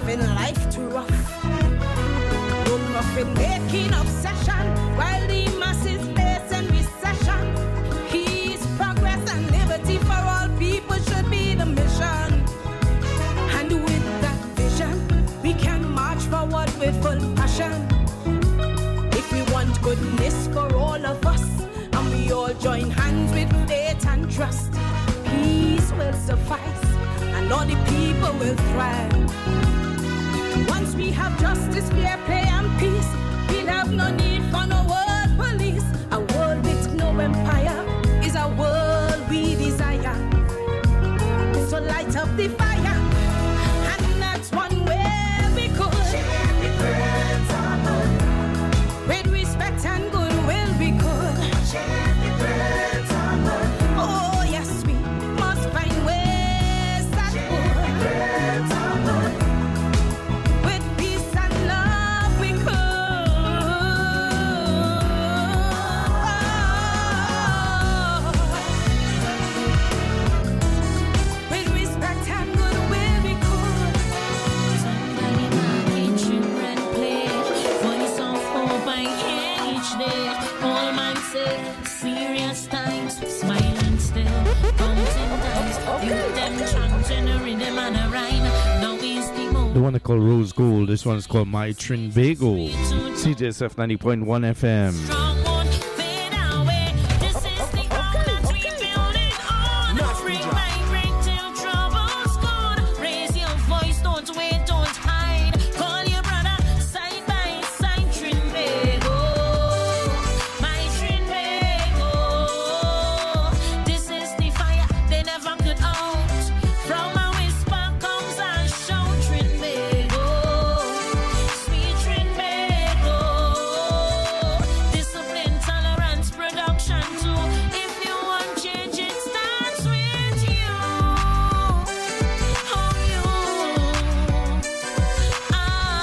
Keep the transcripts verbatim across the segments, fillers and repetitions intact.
having life too rough. No profit making obsession while the masses facing recession. Peace, progress, and liberty for all people should be the mission. And with that vision, we can march forward with full passion. If we want goodness for all of us, and we all join hands with faith and trust, peace will suffice, and all the people will thrive. Once we have justice, fair play, and peace, we'll have no need for no world police. A world with no empire is a world we desire. So light up the fire, and that's one way we could share the burdens of love. With respect and goodwill we could share the burdens of love. Oh yes, we must find ways that would share the burdens of love. With peace and love we could. With respect and goodwill we could. Somebody might get children play, voice of hope I hear each day. All man say, serious times, smiling still, counting times. Think them chanting a rhythm and a rhyme. Now is the moment. The one they call Rose Gold. This one is called My Trinbago. C J S F ninety point one F M. Strong won't fade away. This is the ground that we building on. Bring my break till trouble's gone. Raise your voice, don't wait, don't hide. Call your brother side by side. Trinbago, my Trinbago. This is the fire they never could out. From a whisper comes a shout. Trinbago, sweet Trinbago. Discipline, tolerance, production too. If you want change, it starts with you. Oh, you. Ah.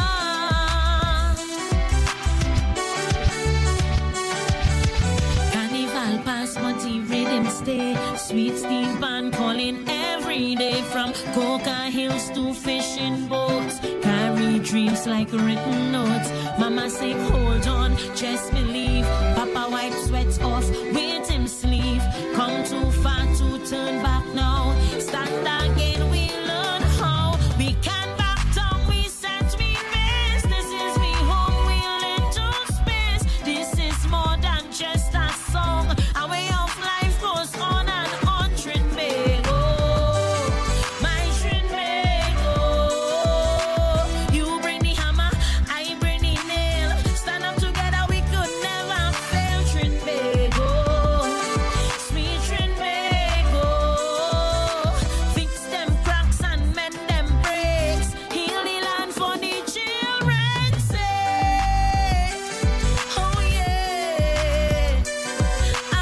Carnival pass, but the rhythm stay. Sweet Steve Band calling every day. From Coca Hills to fishing boats. Carry dreams like written notes. Mama say hold on, just believe. Papa wipe sweat off, wait him sleeve. Come too far to turn back now. Stand again, we learn how. We can back down, we set we base. This is we home, we'll into space. This is more than just a song. A way of life goes on and on. Trinbago, my Trinbago. You bring the hammer, I bring the nail. Stand up together, we could never fail. Trinbago, sweet Trinbago. Fix them cracks and mend them breaks. Heal the land for the children's sake. Oh yeah. Ah.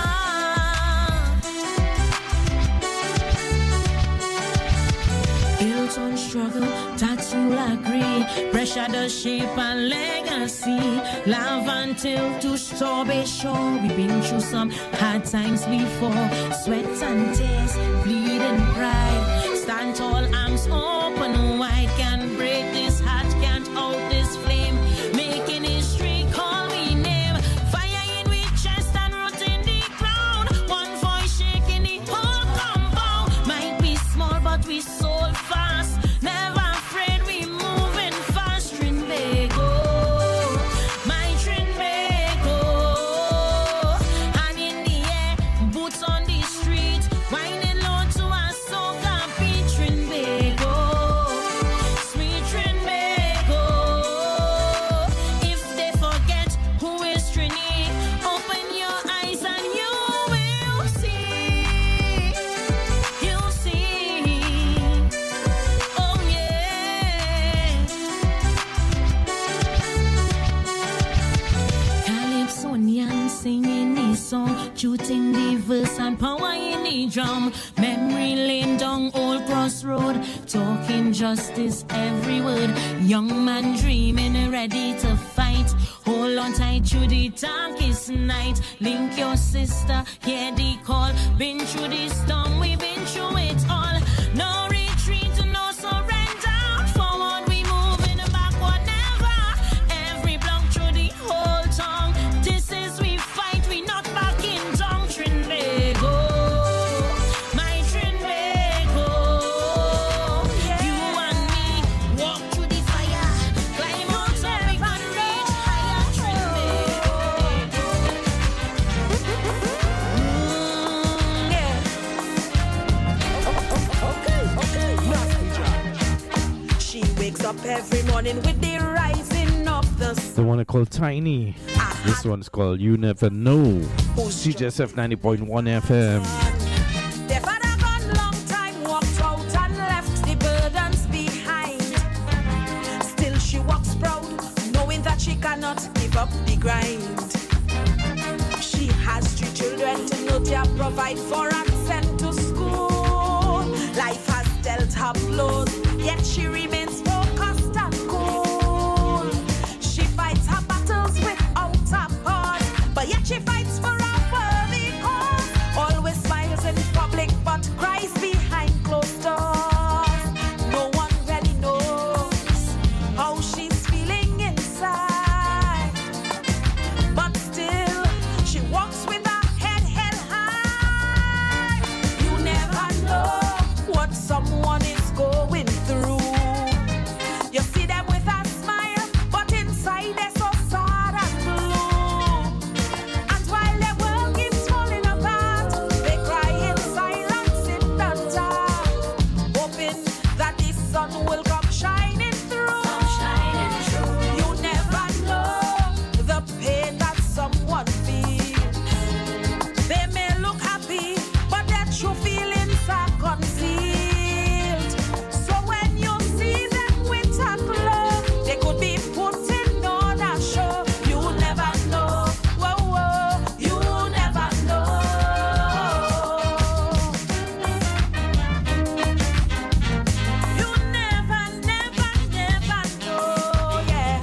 Built on struggle, that you'll agree. Pressure does shape a legacy. Love until to shore be sure. We've been through some hard times before. Sweat and tears, bleeding pride. Stand tall, arms open wide. Can't break this heart, can't out this flame. Making history, call me name. Fire in we chest and root in the ground. One voice shaking the whole compound. Might be small, but we soul fast. Never afraid, we moving fast. Trinbago, my Trinbago. Hand in the air, boots on the street. Winding low to a soca beat. Trinbago, sweet Trinbago. If they forget who is Trini, open your eyes and you will see. You'll see. Oh yeah. Calypsonian singing this song, shooting the verse and power in the drum. Memory lane down old crossroad, talking justice every word. Young man dreaming, ready to fight. Hold on tight through the darkest night. Link your sister, hear the call. Been through the storm, we've been through it all. No retreat, no surrender. Forward we up every morning with the rising of the sun. The one called Tiny. Uh-huh. This one's called You Never Know. C J S F ninety point one F M. Their father gone long time, walked out and left the burdens behind. Still she walks proud, knowing that she cannot give up the grind. She has three children to nurture, provide for and send to school. Life has dealt her blows, yet she remains focused and cool. She fights her battles without a pause, but yet she fights for a worthy cause. Always smiles in public, but cries behind closed doors. No one really knows how she's feeling inside, but still she walks with her head held high. You never know what someone is going through. You see them with a smile, but inside they're so sad and blue. And while their world keeps falling apart, they cry in silence in the dark, hoping that the sun will come shining through. You never know the pain that someone feels. They may look happy, but their true feelings are concealed. So when you see them with a glow, they could be putting on a show. You never know, whoa, whoa, you never know. You never, never, never know, yeah.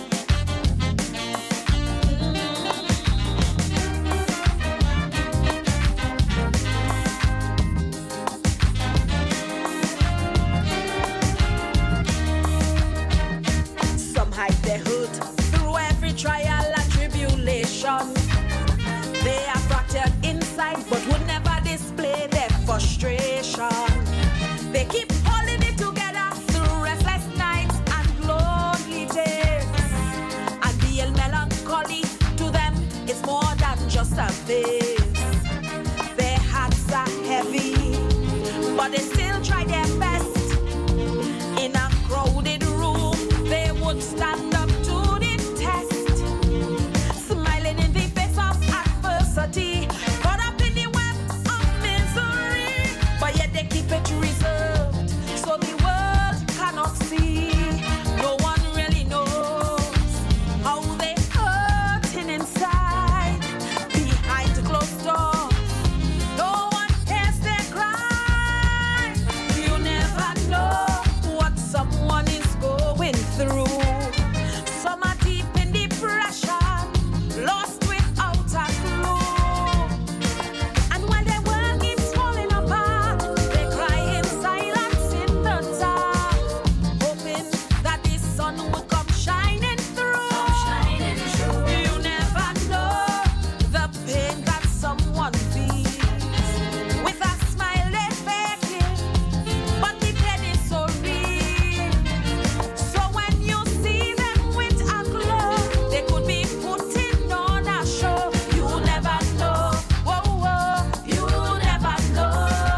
Some hide their hood through every trial and tribulation. They are fractured inside, but would never display their frustration. They keep holding it together through restless nights and lonely days. And the melancholy to them is more than just a phase. Their hearts are heavy, but they still try their best. In a crowded room, they would stand up to the test, smiling in the face of adversity, caught up in the web of misery, but yet they keep it reserved, so the world cannot see. No one really knows how they hurting inside, behind closed doors. No one hears their cry. You never know what someone is going through. Some are deep in depression, lost without a clue. And while their world keeps falling apart, they cry in silence in the dark, hoping that the sun will come shining through. You never know the pain that someone feels. With a smile they fake it, but the pain is so real. So when you see them with a glow, they could be putting on a show. You never know, whoa, whoa, you never know.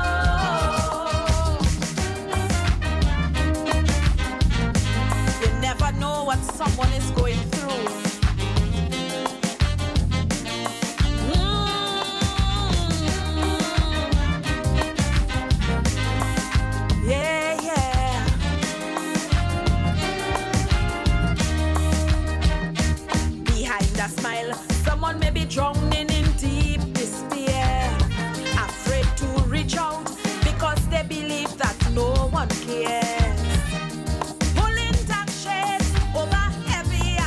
You never know what someone is going through. Mm. Yeah, yeah. Behind a smile, someone may be drowning in deep despair, afraid to reach out because they believe that no one cares. Pulling dark shades over heavy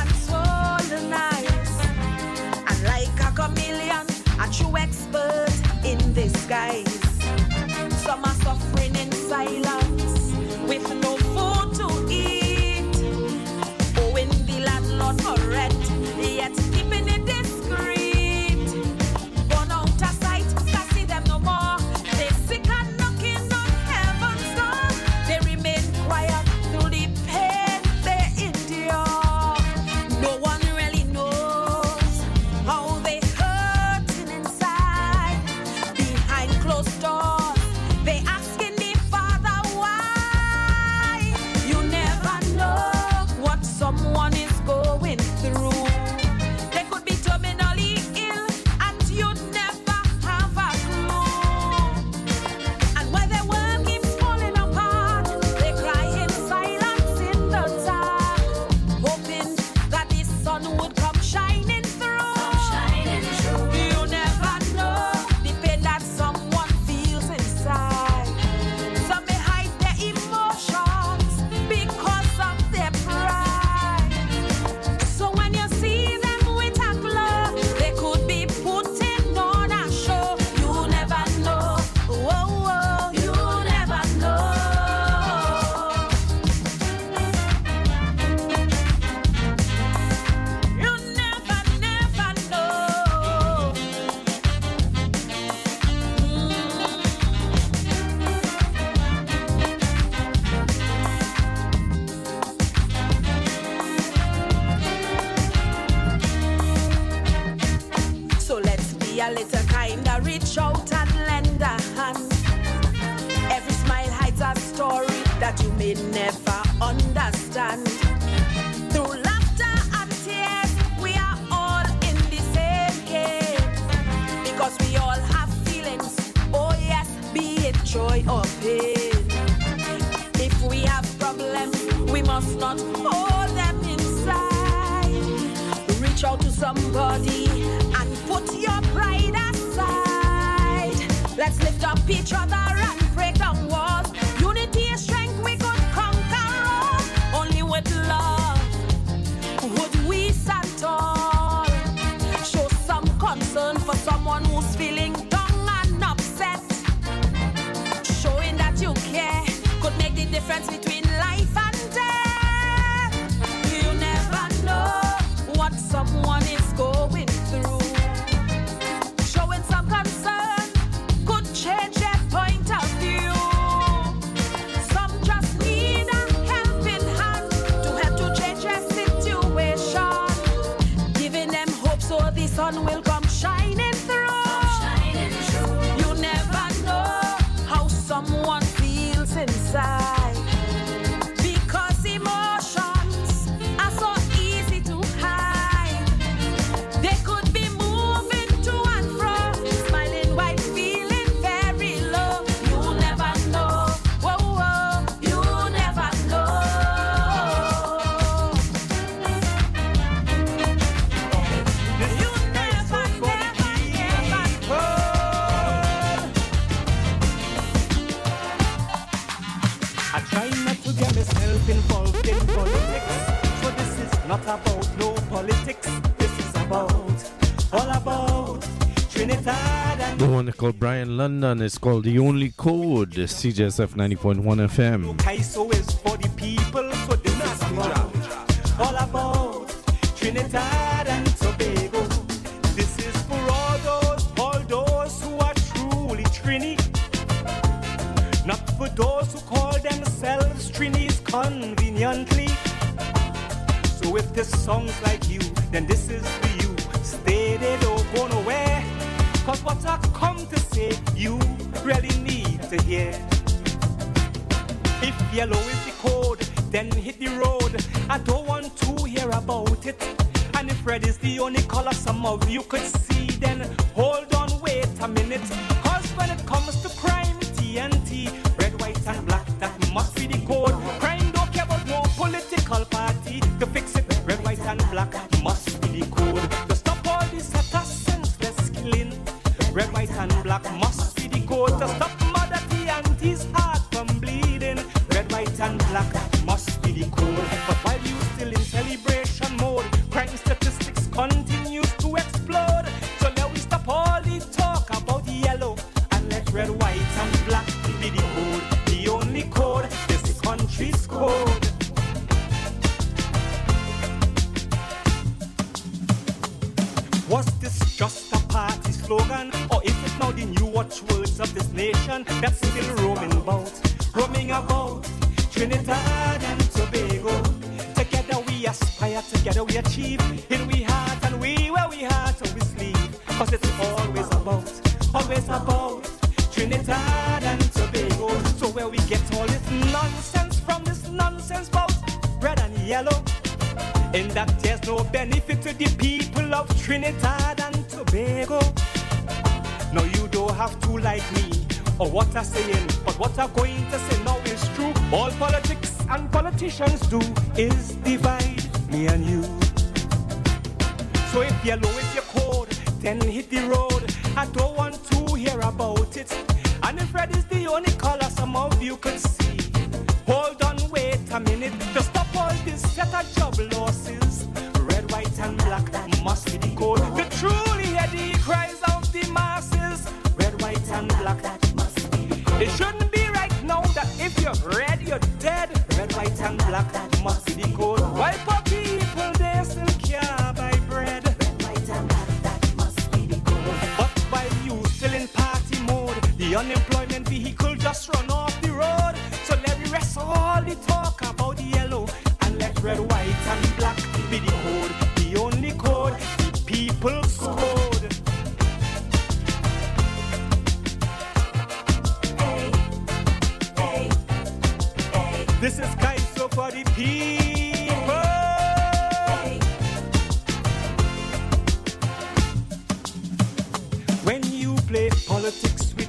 a little kinda reach out and lend a hand. Every smile hides a story that you may never understand. Through laughter and tears, we are all in the same game. Because we all have feelings, oh yes, be it joy or pain. If we have problems, we must not hold them inside. Reach out to somebody and put your pride aside. Let's lift up each other and break down walls. Unity is strength, we could conquer all. Only with love would we stand tall. Show some concern for someone who's feeling down and upset. Showing that you care could make the difference between life and death. You never know what someone is going through. Showing some concern could change their point of view. Some just need a helping hand to help to change their situation. Giving them hope so the sun will come shining through. You never know how someone feels inside. Because emotions are so easy to hide. They could be moving to and fro, smiling while feeling very low. You never know, whoa, whoa, you never know. You never, never, never know. I try not to get myself involved in politics. So this is not about no politics. This is about, all about Trinidad and The one called Brian London is called The Only Code, C J S F ninety point one F M. Kaiso is for the people. So this is about, all about Trinidad and Tobago. This is for all those, all those who are truly Trini. Not for those who call themselves Trinis conveniently. So if this song's like you, then this is for you. Stay there, don't go nowhere. Cause what I come to say, you really need to hear. If yellow is the code, then hit the road. I don't want to hear about it. And if red is the only color some of you could see, then hold on, wait a minute. Cause when it comes to crime, T N T, red, white and black, that must be the code. Crime don't care about no political party. To fix it, red, white and black must be the code. To stop all this utter senseless killing, red, white and black must be the code. To stop Mother T N T's heart from bleeding, red, white and black must be the code. But while you still in celebration mode, crime statistics continues to explode. So let we stop all the talk about yellow and let red, white and black be the code. The only code, this country's code. Was this just a party slogan? Or is it now the new watchwords of this nation that's still roaming about, roaming about Trinidad and Tobago? Together we aspire, together we achieve. In we heart and we where we heart and we sleep. Cause it's always about, always about Trinidad and Tobago. So where we get all this nonsense from, this nonsense about red and yellow, in that there's no benefit to the people of Trinidad and Tobago. No, you don't have to like me or what I'm saying, but what I'm going to say now is true. All politics and politicians do is divide me and you. So if yellow is your code, then hit the road. I don't want to hear about it. And if red is the only color some of you could see, hold on, wait a minute. To stop all this set of job losses, red, white and black must be the code. To truly hear the cries of the masses, red, white and black must be the code. It shouldn't be right now that if you're red, you're dead. Red, white and black must be the code. Why for people they still can't buy bread? Red, white and black, that must be the code. But while you still in party mode, the unemployment vehicle just run off the road. So let me rest all the talk about the yellow and let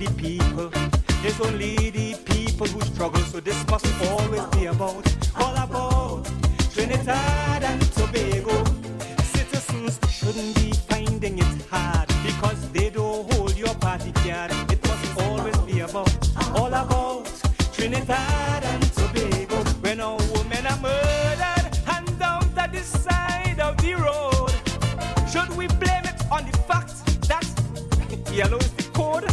the people. It's only the people who struggle, so this must always be about, all about Trinidad and Tobago. Citizens shouldn't be finding it hard because they don't hold your party card. It must always be about, all about Trinidad and Tobago. When our women are murdered and down to the side of the road, should we blame it on the fact that yellow is the code?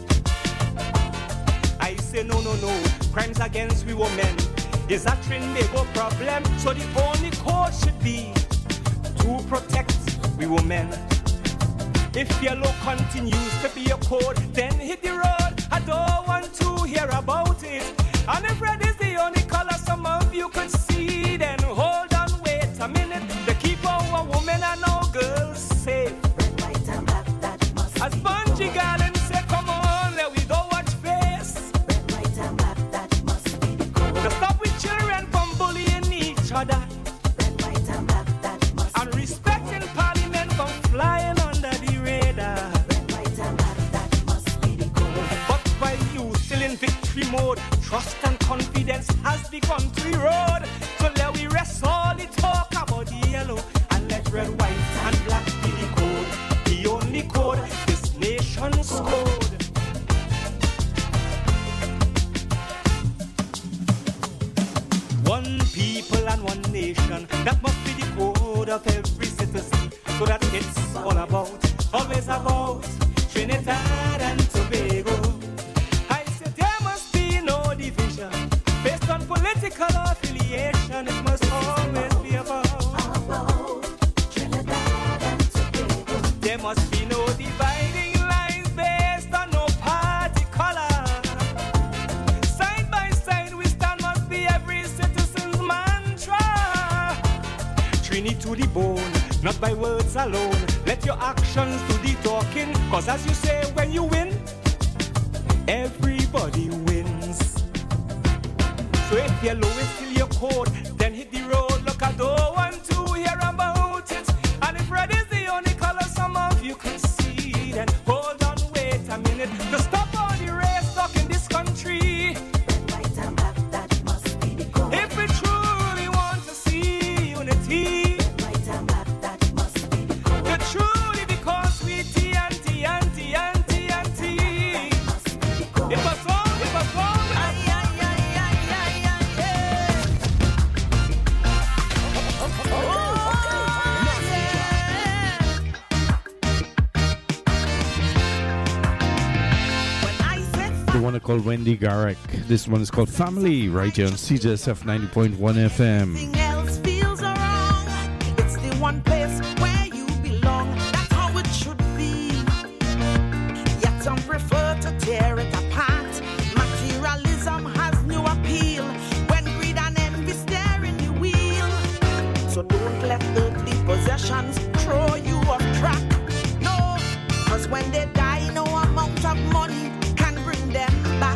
I say no, no, no. Crimes against we women is a Trinbago problem. So the only code should be to protect we women. If yellow continues to be a code, then hit the road. I don't want to hear about it. And if red is the only color some of you could see, then hold on, wait a minute. To keep our women and our girls safe. Red, white, and black, that must As be Bungie Garland said, come on, let we don't watch face. Red, white, and black, that must be the code. To stop with children from bullying each other. Red, white, and black, that must And respecting Parliament from flying under the radar. Red, white, and black, that must be the code. But while you still in victory mode, trust and confidence has begun to erode. So let we rest all the talk about the yellow and let red, white, and black be the code. The only code, this nation's code. One people and one nation, that must be the code of every citizen. So that it's all about, always about Trinidad and Tobago. I said there must be no division based on political affiliation. It must always be about, About Trinidad and Tobago. there must be no dividing lines based on no party color. Side by side we stand must be every citizen's mantra. Trini to the bone, not by words alone. Let your actions do the talking. Cause as you say, when you win, everybody wins. So if yellow is still your code, then hit the road. Look, I don't want to hear about it. And if red is the only color some of you can see, then hold on, wait a minute. To stop all the race talk in this country. Red, white, and black, that must be the code. If we truly want to see unity, Red, white, and black, that must be the code. to truly because we T and T and T and T and T. Must be the code. It was wrong, it was wrong. Ay, ay, ay, ay, ay, ay, ay. When I said The one called Wendy Garrick. This one is called Family, right here on C J S F ninety point one F M. something else feels wrong, it's the one place where you belong. That's how it should be. Yet some prefer to tear it apart. Materialism has new appeal when greed and envy stare in the wheel. So don't let earthly possessions throw you off track. No, cause when they die, no amount of money can bring them back.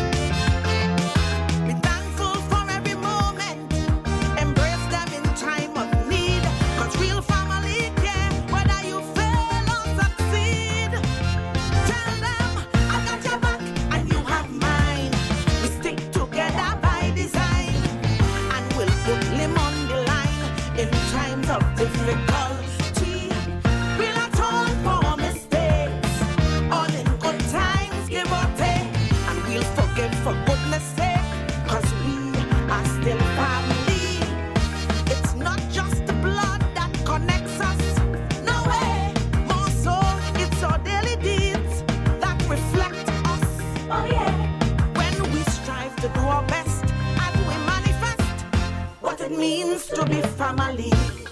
Be thankful for every moment. Embrace them in time of need. Cause real family care whether you fail or succeed. Tell them I got your back and you have mine. We stick together by design. And we'll put him on the line in times of difficulty. We'll atone for mistakes. All in good times, give or take. And we'll forgive for goodness sake. Cause we are still family. It's not just the blood that connects us. No way. More so, it's our daily deeds that reflect us. Oh yeah. When we strive to do our best and we manifest what it means to be family.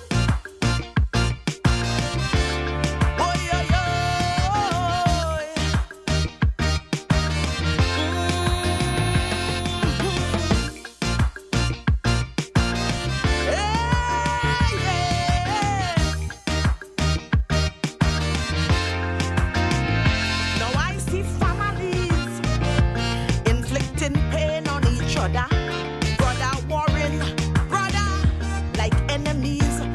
Oy, oy, oy. Hey, yeah. Now I see families inflicting pain on each other. Brother warring, brother like enemies.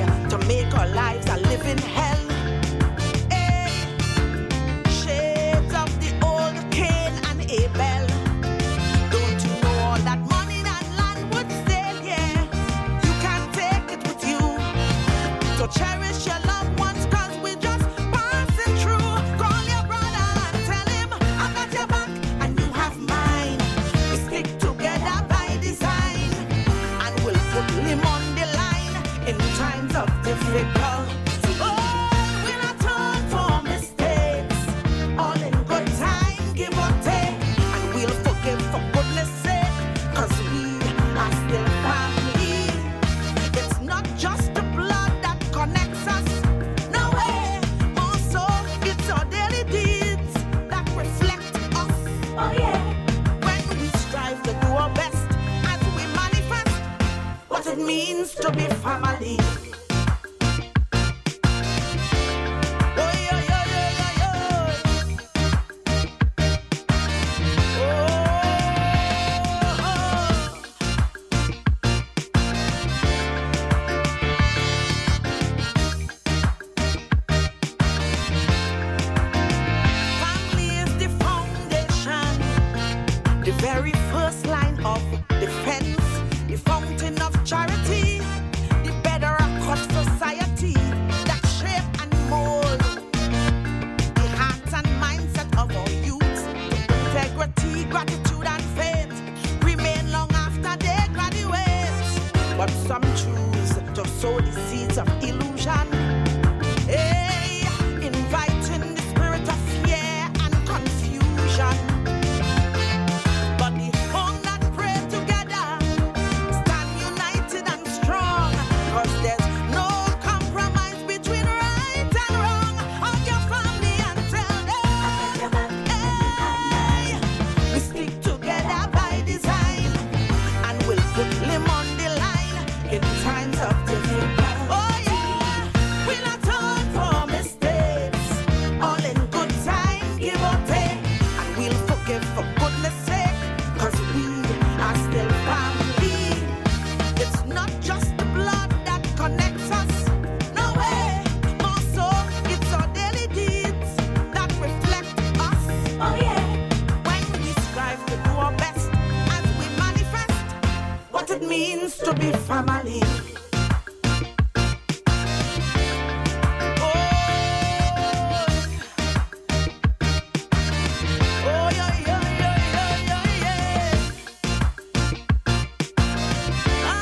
to make our lives a living hell. Hey, shades of the old Cain and Abel. Don't you know all that money that land would sell? Yeah, you can't take it with you. So cherish your loved ones, cause we just passing through. Call your brother and tell him I got your back and you have mine. We stick together by design, and we'll put him on the line in times of difficult. Oh, we're not torn for mistakes. All in good time, give or take. And we'll forgive for goodness sake, cause we are still family. It's not just the blood that connects us. No way. Also, it's our daily deeds that reflect us. Oh yeah. When we strive to do our best as we manifest what it means to be family. Oh, yeah, yeah, yeah, yeah, yeah. Oh, family is the foundation, the very first line of defense, the fountain of charity, the bedrock of society that shape and mold the heart and mindset of our youth. Integrity, gratitude, and faith remain long after they graduate. But some choose to sow the seeds of illusion. Hey, inviting the spirit of fear and confusion. But the home that pray together stand united and strong, cause there's no compromise between right and wrong. Hug your family and tell them, hey, we stick together by design, and we'll put him on the line in times of difficult. Oh yeah, we're not torn for mistakes. All in good time, give or take, and we'll forgive for goodness sake, cause we are still family. It's not just the blood that connects us. No way. More so, it's our daily deeds that reflect us. Oh yeah. When we strive to do our best as we manifest what it means to be family. Oh, oh yeah, yeah, yeah, yeah, yeah, yeah. Ah,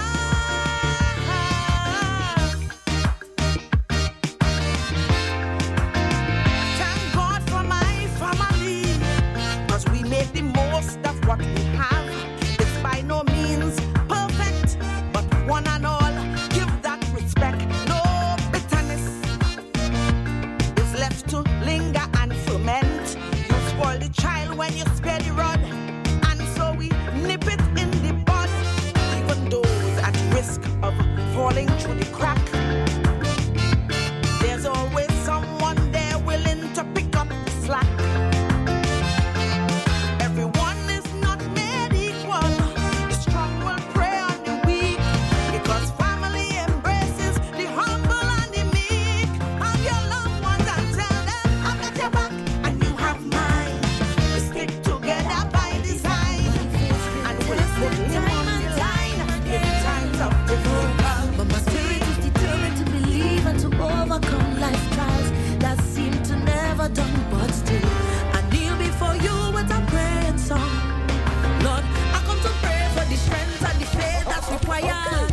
thank God for my family, cause we made the most of what we have. It's by no means perfect, but one and all give that respect. No bitterness is left to linger and ferment. You spoil the child when you spare the rod, and so we nip it in the bud. Even those at risk of falling through the crack, there's always someone there willing to pick up the slack. Everyone is not made equal. The strong will prey on the weak, because family embraces the humble and the meek. Hug your loved ones and tell them I got your back and you have mine. We stick together by design, and we'll put him on the line in times of difficult. But my spirit is determined to believe and to overcome life trials that seem to never done, but still I kneel before you with a praying song. Lord, I come to pray for the strength and the faith that's required.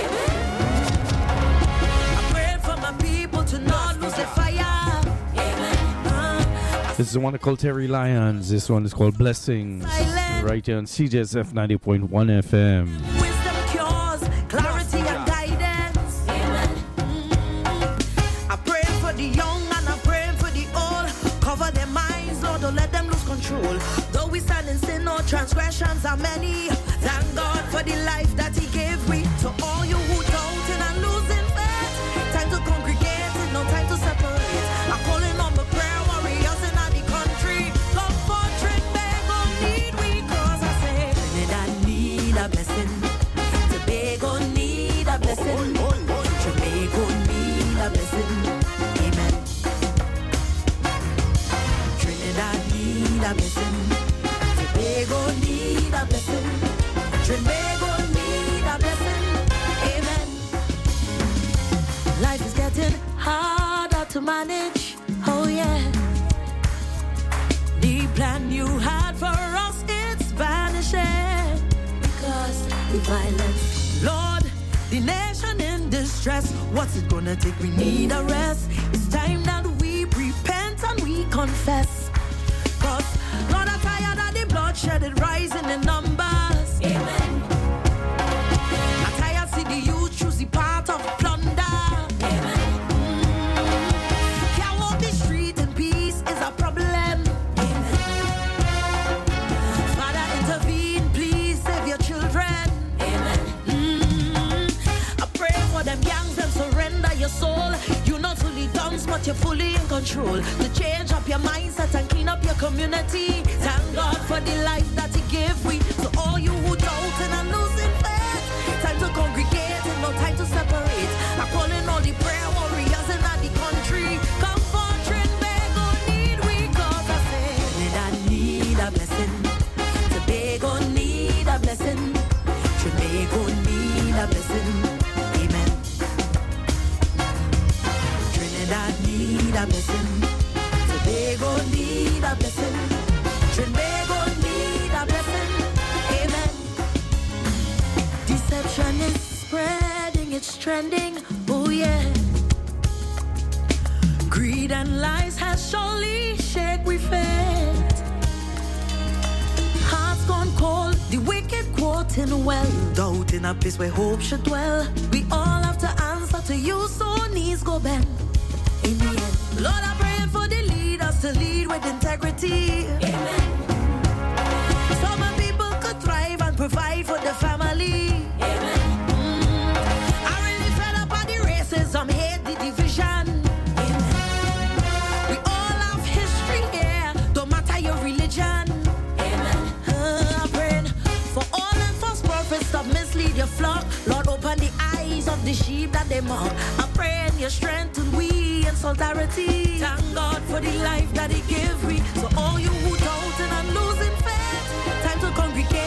I pray for my people to not lose their fire. Uh, This is the one called Terry Lyons. This one is called Blessings. Right here on C J S F ninety point one F M. Wisdom cures, clarity and guidance. Mm. I pray for the young and I pray for the old. Cover their minds, Lord, don't let them lose control. Though we stand in sin, no transgressions are many. Thank God for the life that He gave me. To all you who doubting and losing faith, time to congregate, no time to separate. I'm calling on the prayer warriors in the country. Come for trick, beg, or need we, cause I say, Trinidad need a blessing. Tobago need a blessing. Jamaica need to manage. Oh yeah. The plan you had for us, it's vanishing because the violence. Lord, the nation in distress. What's it gonna take? We need a rest. It's time that we repent and we confess. Cause Lord, I'm tired of the bloodshed, it rising in numbers. Amen. I'm tired see the youth choose the path of plunder. Amen. Mm. Can't walk the street in peace is a problem. Amen. Father, intervene, please save your children. Amen. Mm. I pray for them gangs and surrender your soul. You're not fully done, but you're fully in control. To change up your mindset and clean up your community. Thank God for the life that He gave we. So all you who doubting and losing faith, time to congregate and no time to separate. I'm calling all the prayer warriors in the country. Come for Trinbago need we, cause I say Trinidad need a blessing. Tobago need a blessing. Trinbago need a blessing. Amen. Trinidad need a blessing. Tobago need a blessing. Trinbago need a blessing. Amen. Deception is spreading, it's trending. Oh yeah. Greed and lies has surely shake we faith. Hearts gone cold, the wicked quoting well. Doubt in a place where hope should dwell. We all have to answer to you, so knees go bend. In the end, Lord, I pray for the leaders to lead with integrity. Amen. So my people could thrive and provide for the family. Amen. Mm. I really fed up on the racism, hate the division. Amen. We all have history here, don't matter your religion. Amen. Uh, I'm praying for all them false prophets to mislead your flock. Lord, open the eyes of the sheep that they mock. I pray in your strength and we in solidarity. Thank God for the life that He gave me. So all you who doubting and losing faith, time to congregate